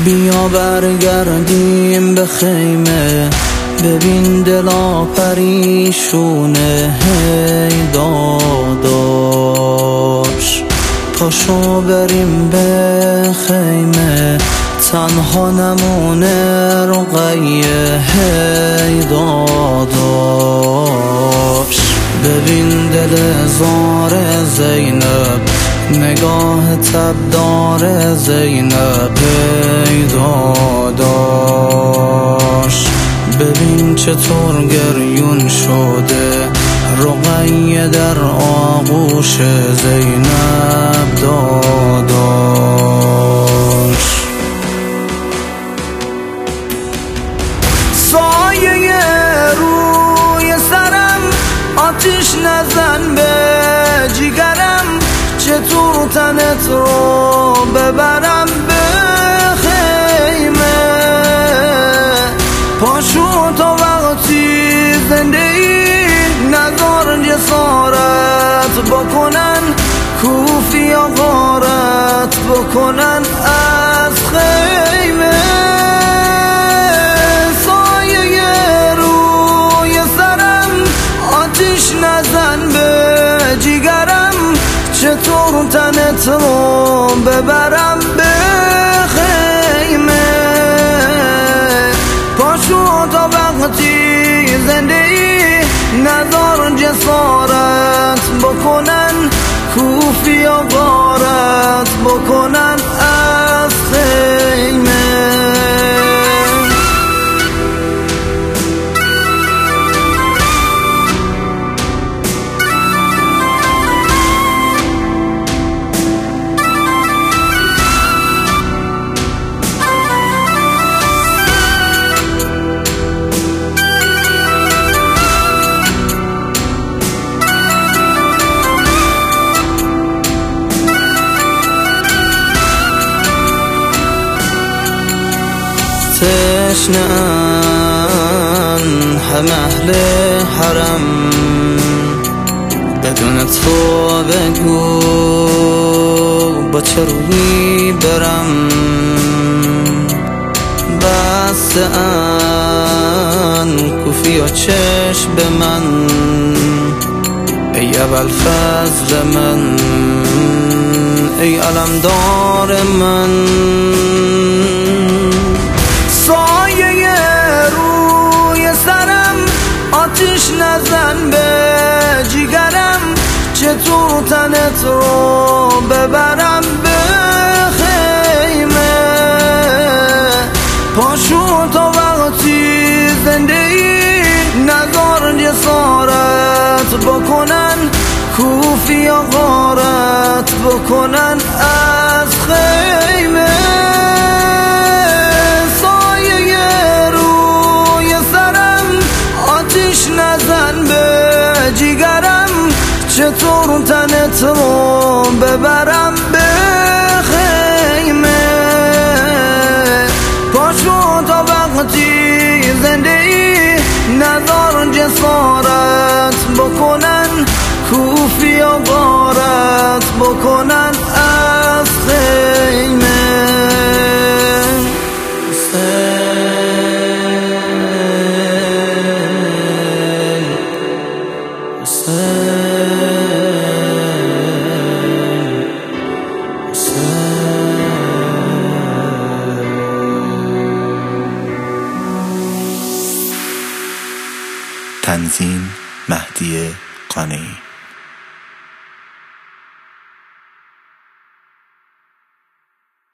بیا برگردیم به خیمه، ببین دلا پریشونه. هی داداش پاشو بریم به خیمه، تنها نمونه رقیه. هی داداش ببین دل زار زینب، نگاه تبدار زینب. هی داداش ببین چطور گریون شده رقیه در آغوش زینب. داداش سایه روی سرم، آتیش نزن به جیگرم. چطور تنت رو ببرم به خیمه؟ پاشو تا وقتی زنده ای، نذار جسارت بکنن کوفی و غارت بکنن از خیمه. سایه روی سرم، آتیش نزن به جیگرم. چطور تنت رو ببرم به خیمه؟ پاشو تا وقتی زنده ای، نذار جسارت بکنن کوفی و غارت بکنن از خیمه. تشنه‌ان همه اهل حرم، بدون تو بگو با چه روی برم. بسته‌اند کوفی و چشم به من، ای ابوالفضل من، ای علمدار من. سایه روی سرم، آتیش نزن به جیگرم. چطور تنت رو ببرم به خیمه؟ پاشو تا وقتی زنده ای، نذار جسارت بکنن کوفی و غارت بکنن از خیمه. چطور تنت رو ببرم به خیمه؟ پاشو تا وقتی زنده ای، نذار جسارت بکنن کوفی و غارت بکنن از خیمه. تنظیم مهدی قانی.